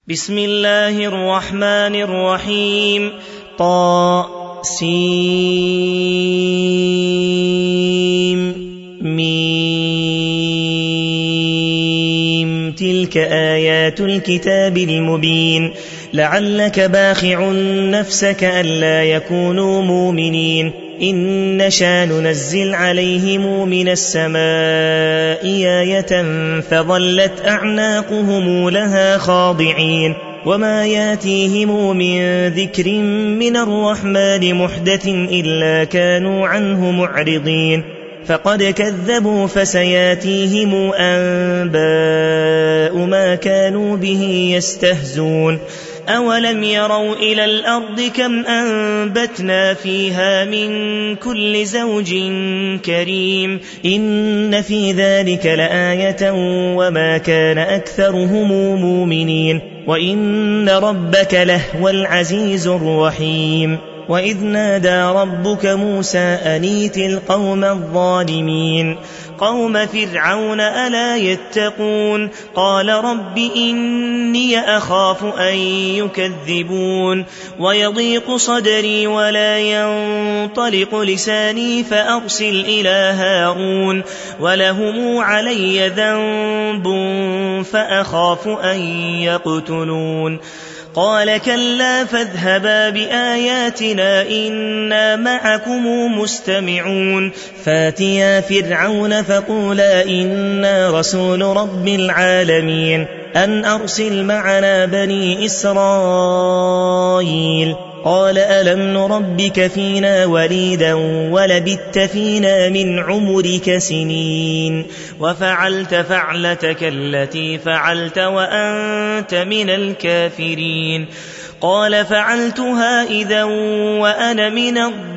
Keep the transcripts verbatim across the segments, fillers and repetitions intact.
بسم الله الرحمن الرحيم. طا سين ميم. تلك آيات الكتاب المبين. لعلك باخع نفسك ألا يكونوا مؤمنين إن نشأ ننزل عليهم من السماء آية فظلت أعناقهم لها خاضعين وما ياتيهم من ذكر من الرحمن محدث إلا كانوا عنه معرضين فقد كذبوا فسياتيهم أنباء ما كانوا به يستهزون أولم يروا إلى الأرض كم أنبتنا فيها من كل زوج كريم إن في ذلك لآية وما كان أكثرهم مؤمنين وإن ربك لهو العزيز الرحيم. وإذ نادى ربك موسى أن ائت القوم الظالمين قوم فرعون ألا يتقون قال رب إني أخاف أن يكذبون ويضيق صدري ولا ينطلق لساني فأرسل إلى هارون ولهم علي ذنب فأخاف أن يقتلون قال كلا فاذهبا بآياتنا إنا معكم مستمعون فاتيا فرعون فقولا إنا رسول رب العالمين أن أرسل معنا بني إسرائيل قال ألم نربك فينا وليدا ولبثت فينا من عمرك سنين وفعلت فعلتك التي فعلت وأنت من الكافرين قال فعلتها إذا وأنا من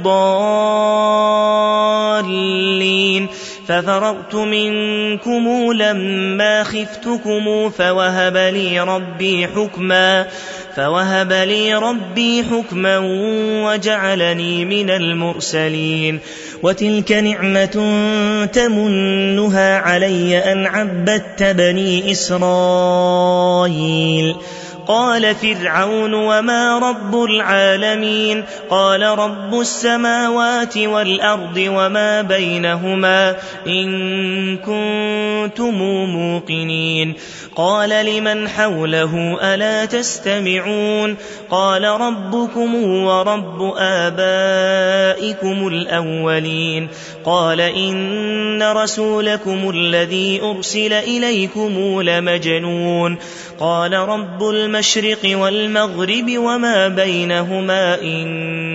الضالين ففررت منكم لما خفتكم فوهب لي ربي حكما فوهب لي ربي حكما وجعلني من المرسلين وتلك نعمة تمنها علي أن عبدت بني إسرائيل قال فرعون وما رب العالمين قال رب السماوات والأرض وما بينهما إن كنتم موقنين قال لمن حوله ألا تستمعون قال ربكم ورب آبائكم الأولين قال إن رسولكم الذي أرسل إليكم لمجنون قال رب المشرق والمغرب وما بينهما إن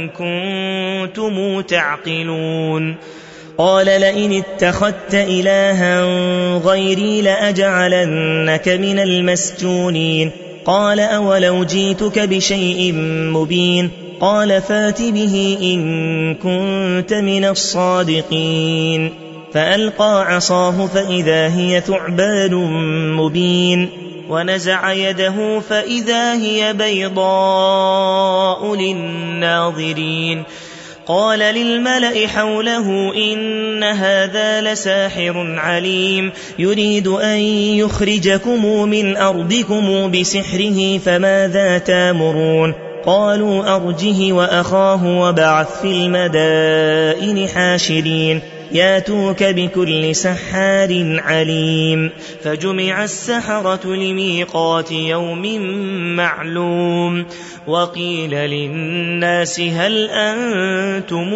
كنتم تعقلون قال لئن اتخذت إلها غيري لأجعلنك من المسجونين قال أولو جيتك بشيء مبين قال فات به إن كنت من الصادقين فألقى عصاه فإذا هي ثعبان مبين ونزع يده فإذا هي بيضاء للناظرين قال للملأ حوله إن هذا لساحر عليم يريد أن يخرجكم من أرضكم بسحره فماذا تامرون قالوا أرجه وأخاه وبعث في المدائن حاشرين ياتوك بكل سحار عليم فجمع السحرة لميقات يوم معلوم وقيل للناس هل أنتم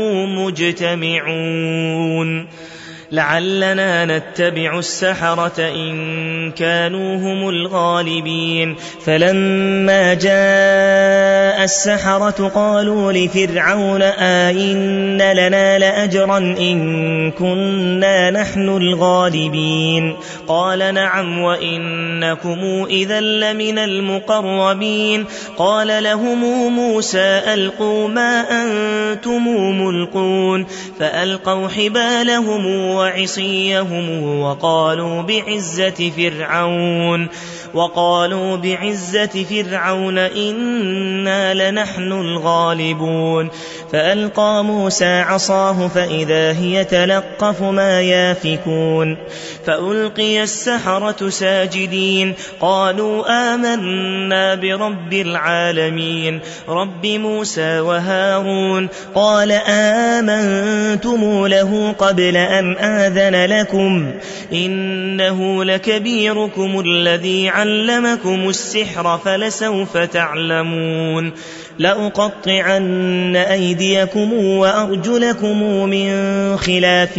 مجتمعون لعلنا نتبع السحرة إن كانوا هم الغالبين فلما جاء السحرة قالوا لفرعون آئن لنا لأجرا إن كنا نحن الغالبين قال نعم وإنكم إذا لمن المقربين قال لهم موسى ألقوا ما أنتم ملقون فألقوا حبالهم وعصيهم وقالوا بعزة فرعون وقالوا بعزة فرعون إنا لنحن الغالبون فألقى موسى عصاه فإذا هي تلقف ما يافكون فألقي السحرة ساجدين قالوا آمنا برب العالمين رب موسى وهارون قال آمنتم له قبل أن آذن لكم إنه لكبيركم الذي علمكم السحر فلسوف تعلمون لأقطعن أيديكم وأرجلكم من خلاف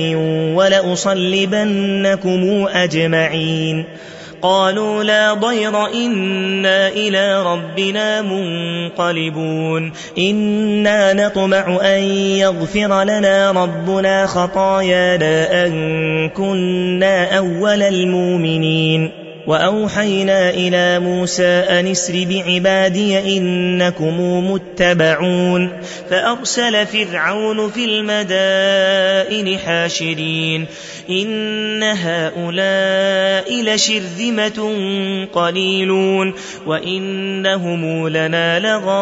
ولأصلبنكم أجمعين قالوا لا ضير إنا إلى ربنا منقلبون إنا نطمع أن يغفر لنا ربنا خطايانا أن كنا أول المؤمنين وأوحينا إلى موسى أن اسر بعبادي إنكم متبعون فأرسل فرعون في المدائن حاشرين إن هؤلاء لشرذمة قليلون وإنهم لنا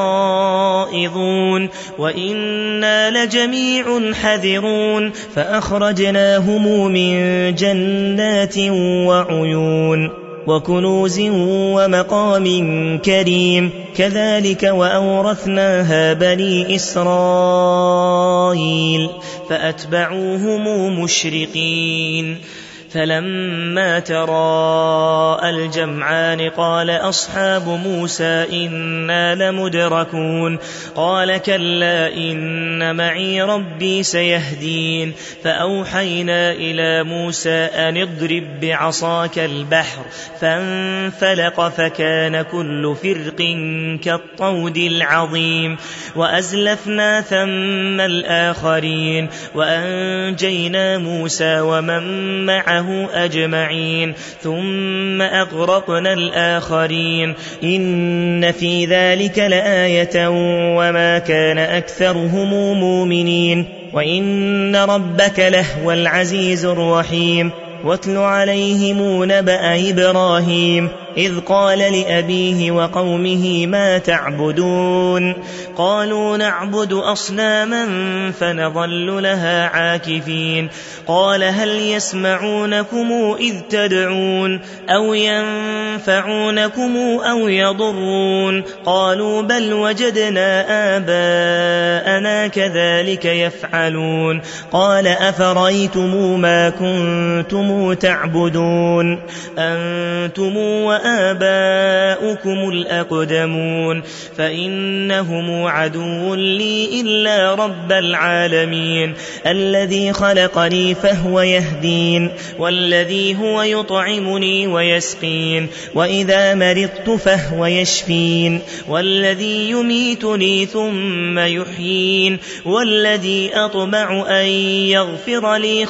لغائظون وإنا لجميع حذرون فأخرجناهم من جنات وعيون وكنوز ومقام كريم كذلك وأورثناها بني إسرائيل فأتبعوهم مشرقين فلما تراءى الجمعان قال أصحاب موسى إنا لمدركون قال كلا إن معي ربي سيهدين فأوحينا إلى موسى أن اضرب بعصاك البحر فانفلق فكان كل فرق كالطود العظيم وأزلفنا ثم الآخرين وأنجينا موسى ومن معه أجمعين ثم أغرقنا الآخرين إن في ذلك لآية وما كان أكثرهم مؤمنين وإن ربك لهو العزيز الرحيم واتل عليهم نبأ إبراهيم إذ قال لأبيه وقومه ما تعبدون قالوا نعبد أصناما فنظل لها عاكفين قال هل يسمعونكم إذ تدعون أو ينفعونكم أو يضرون قالوا بل وجدنا آباءنا كذلك يفعلون قال أفرأيتم ما كنتم تعبدون أنتم وآباؤكم الأقدمون فإنهم عدو لي إلا رب العالمين الذي خلقني فهو يهدين والذي هو يطعمني ويسقين وإذا مرضت فهو يشفين والذي يميتني ثم يحيين والذي أطمع أن يغفر لي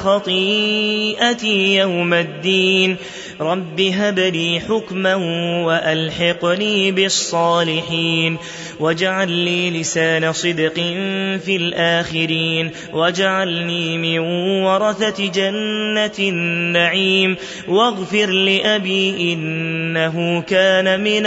خطيئتي يوم الدين رب هب لي حكما وألحقني بالصالحين واجعل لي لسان صدق في الآخرين واجعلني من ورثة جنة النعيم واغفر لأبي إنه كان من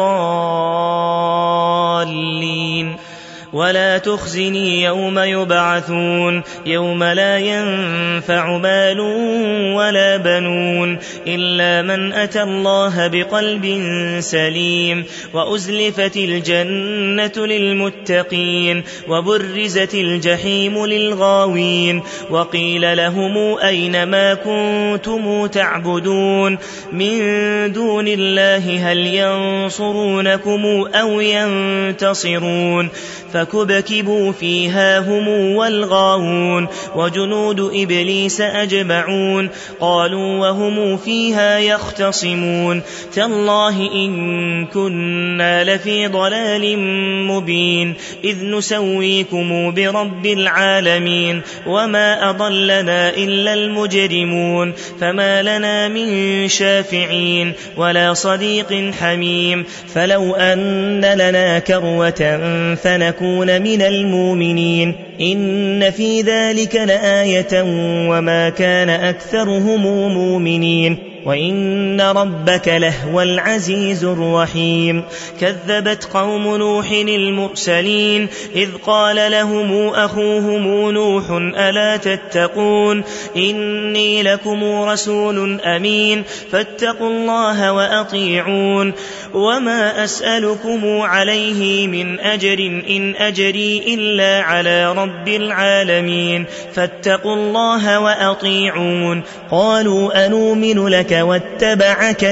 الضالين ولا تخزني يوم يبعثون يوم لا ينفع مال ولا بنون إلا من أتى الله بقلب سليم وأزلفت الجنة للمتقين وبرزت الجحيم للغاوين وقيل لهم أين ما كنتم تعبدون من دون الله هل ينصرونكم أو ينتصرون فكبكبوا فيها هم والغاوون وجنود إبليس أجمعون قالوا وهم فيها يختصمون تالله إن كنا لفي ضلال مبين إذ نسويكم برب العالمين وما أضلنا إلا المجرمون فما لنا من شافعين ولا صديق حميم فلو أن لنا كروة فنكون من المؤمنين إن في ذلك لآية وما كان أكثرهم مؤمنين وإن ربك لهو العزيز الرحيم كذبت قوم نوح المرسلين إذ قال لهم أخوهم نوح ألا تتقون إني لكم رسول أمين فاتقوا الله وأطيعون وما أسألكم عليه من أجر إن أجري إلا على رب العالمين فاتقوا الله وأطيعون قالوا أنؤمن لك واتبعك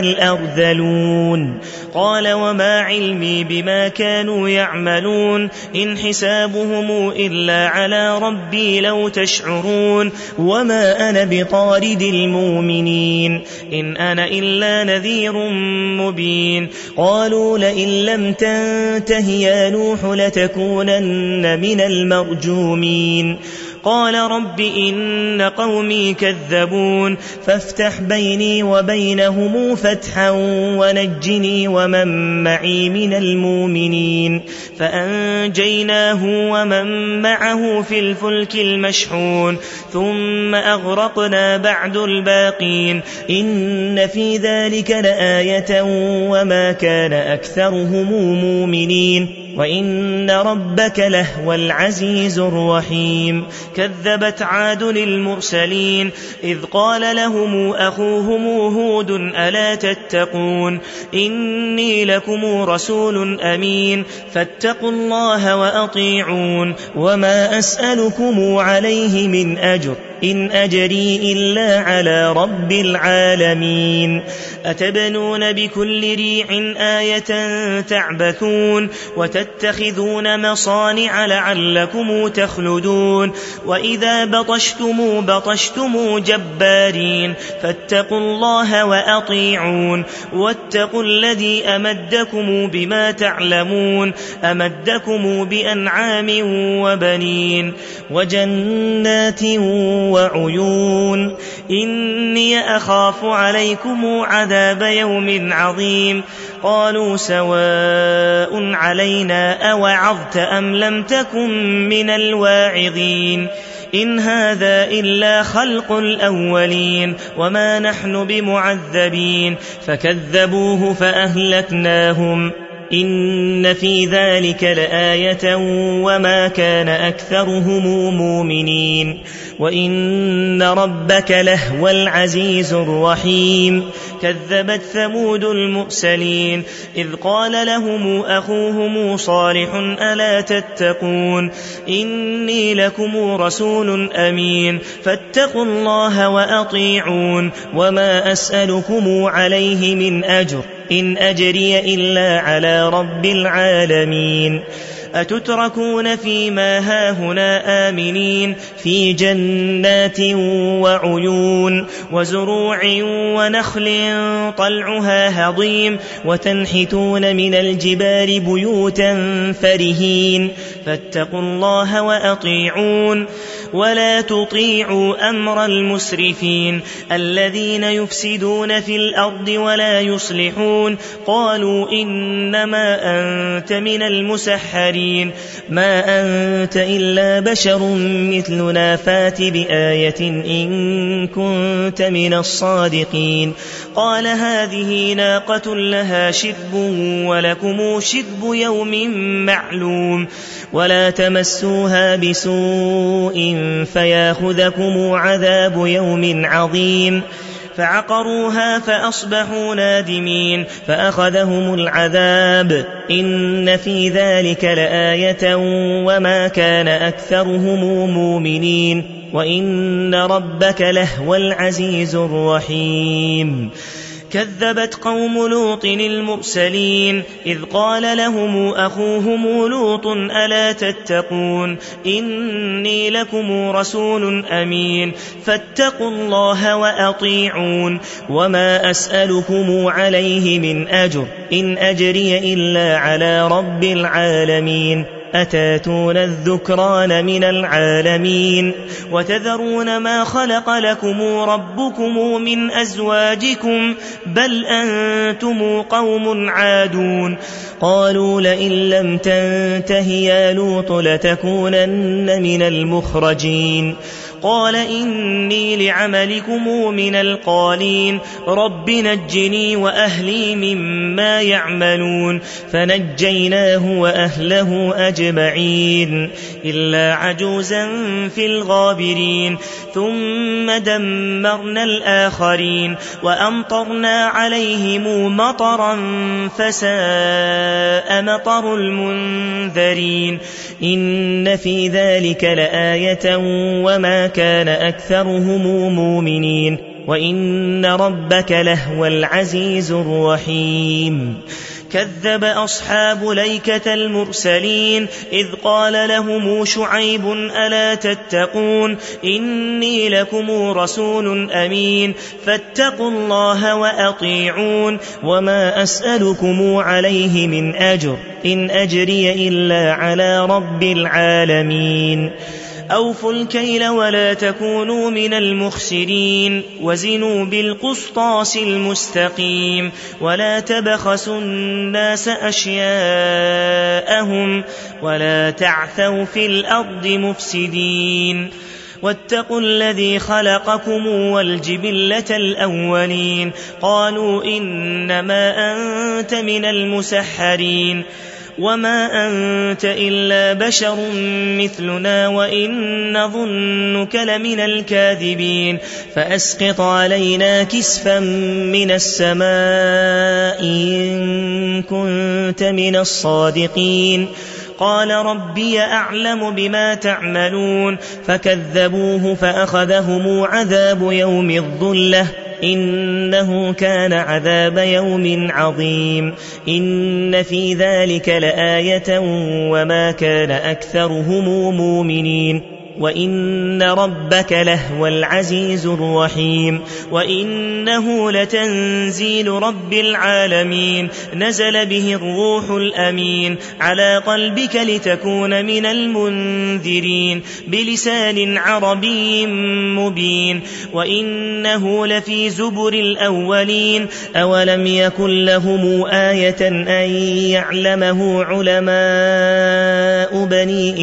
الأرذلون قال وما علمي بما كانوا يعملون إن حسابهم إلا على ربي لو تشعرون وما أنا بطارد المؤمنين إن أنا إلا نذير مبين قالوا لئن لم تنته يا نوح لتكونن من المرجومين قال رب إن قومي كذبون فافتح بيني وبينهم فتحا ونجني ومن معي من المؤمنين فأنجيناه ومن معه في الفلك المشحون ثم أغرقنا بعد الباقين إن في ذلك لآية وما كان أكثرهم مؤمنين وإن ربك لهو العزيز الرحيم كذبت عاد المرسلين إذ قال لهم أخوهم هود ألا تتقون إني لكم رسول أمين فاتقوا الله وأطيعون وما أسألكم عليه من أجر إن أجري إلا على رب العالمين أتبنون بكل ريع آية تعبثون وتتخذون مصانع لعلكم تخلدون وإذا بطشتم بطشتم جبارين فاتقوا الله وأطيعون واتقوا الذي أمدكم بما تعلمون أمدكم بأنعام وبنين وجنات وعيون إني أخاف عليكم عذاب يوم عظيم قالوا سواء علينا أوعظت أم لم تكن من الواعظين إن هذا إلا خلق الأولين وما نحن بمعذبين فكذبوه فأهلكناهم إن في ذلك لآية وما كان أكثرهم مؤمنين وإن ربك لهو العزيز الرحيم كذبت ثمود المرسلين إذ قال لهم أخوهم صالح ألا تتقون إني لكم رسول أمين فاتقوا الله وأطيعون وما أسألكم عليه من أجر إن أجري إلا على رب العالمين أتتركون فيما هاهنا آمنين في جنات وعيون وزروع ونخل طلعها هضيم وتنحتون من الجبال بيوتا فرهين فاتقوا الله وأطيعون ولا تطيعوا أمر المسرفين الذين يفسدون في الأرض ولا يصلحون قالوا إنما أنت من المسحرين ما أنت إلا بشر مثلنا فات بآية إن كنت من الصادقين قال هذه ناقة لها شرب ولكم شرب يوم معلوم ولا تمسوها بسوء فياخذكم عذاب يوم عظيم فعقروها فأصبحوا نادمين فأخذهم العذاب إن في ذلك لآية وما كان أكثرهم مؤمنين وإن ربك لهو العزيز الرحيم كذبت قوم لوط المرسلين إذ قال لهم أخوهم لوط ألا تتقون إني لكم رسول أمين فاتقوا الله وأطيعون وما أسألكم عليه من أجر إن أجري إلا على رب العالمين أتاتون الذكران من العالمين وتذرون ما خلق لكم ربكم من أزواجكم بل أنتم قوم عادون قالوا لئن لم تنته يا لوط لتكونن من المخرجين قال إني لعملكم من القالين رب نجني وأهلي مما يعملون فنجيناه وأهله أجمعين إلا عجوزا في الغابرين ثم دمرنا الآخرين وأمطرنا عليهم مطرا فساء مطر المنذرين إن في ذلك لآية وما كان أكثرهم مؤمنين وإن ربك لهو العزيز الرحيم كذب أصحاب ليكة المرسلين إذ قال لهم شعيب ألا تتقون إني لكم رسول أمين فاتقوا الله وأطيعون وما أسألكم عليه من أجر إن أجري إلا على رب العالمين أوفوا الكيل ولا تكونوا من المخسرين وزنوا بالقسطاس المستقيم ولا تبخسوا الناس أشياءهم ولا تعثوا في الأرض مفسدين واتقوا الذي خلقكم والجبلة الأولين قالوا إنما أنت من المسحرين وما أنت إلا بشر مثلنا وإن نظنك لمن الكاذبين فأسقط علينا كسفا من السماء إن كنت من الصادقين قال ربي أعلم بما تعملون فكذبوه فأخذهم عذاب يوم الظلة إنه كان عذاب يوم عظيم إن في ذلك لآية وما كان أكثرهم مؤمنين وإن ربك لهو العزيز الرحيم وإنه لتنزيل رب العالمين نزل به الروح الأمين على قلبك لتكون من المنذرين بلسان عربي مبين وإنه لفي زبر الأولين أولم يكن لهم آية أن يعلمه علماء بني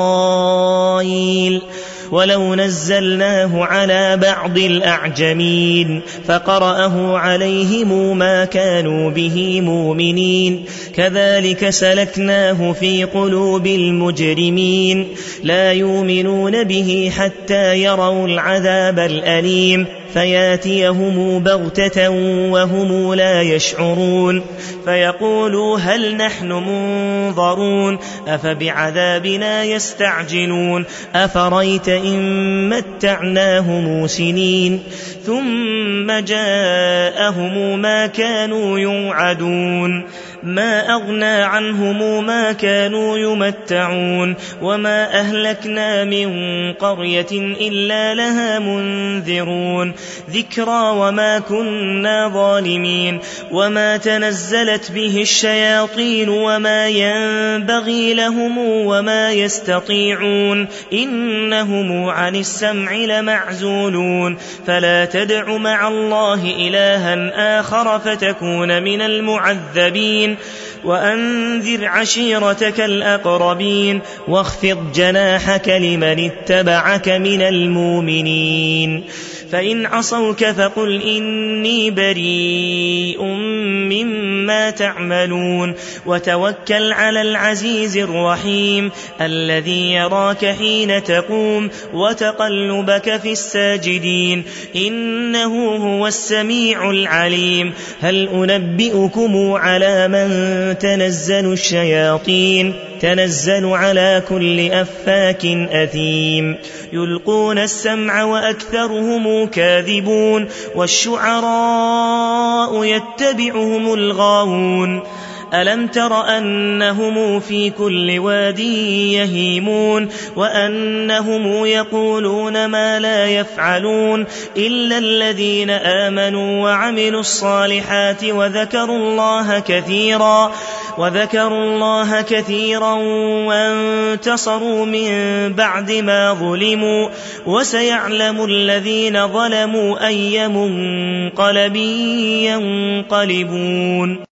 إسرائيل ولو نزلناه على بعض الأعجمين فقرأه عليهم ما كانوا به مؤمنين كذلك سلكناه في قلوب المجرمين لا يؤمنون به حتى يروا العذاب الأليم فياتيهم بغتة وهم لا يشعرون فيقولوا هل نحن منظرون أفبعذابنا يستعجلون أفريت إن متعناهم سنين ثم جاءهم ما كانوا يوعدون ما أغنى عنهم ما كانوا يمتعون وما أهلكنا من قرية إلا لها منذرون ذكرى وما كنا ظالمين وما تنزلت به الشياطين وما ينبغي لهم وما يستطيعون إنهم عن السمع لمعزولون فلا تدع مع الله إلها آخر فتكون من المعذبين وأنذر عشيرتك الأقربين واخفض جناحك لمن اتبعك من المؤمنين فإن عصوك فقل إني بريء مما تعملون وتوكل على العزيز الرحيم الذي يراك حين تقوم وتقلبك في الساجدين إنه هو السميع العليم هل أنبئكم على من تنزل الشياطين تنزل على كل أفاك أثيم يلقون السمع وأكثرهم كاذبون والشعراء يتبعهم الغاوون ألم تر أنهم في كل واد يهيمون وأنهم يقولون ما لا يفعلون إلا الذين آمنوا وعملوا الصالحات وذكروا الله كثيرا وذكروا الله كثيرا وانتصروا من بعد ما ظلموا وسيعلم الذين ظلموا أي منقلب ينقلبون.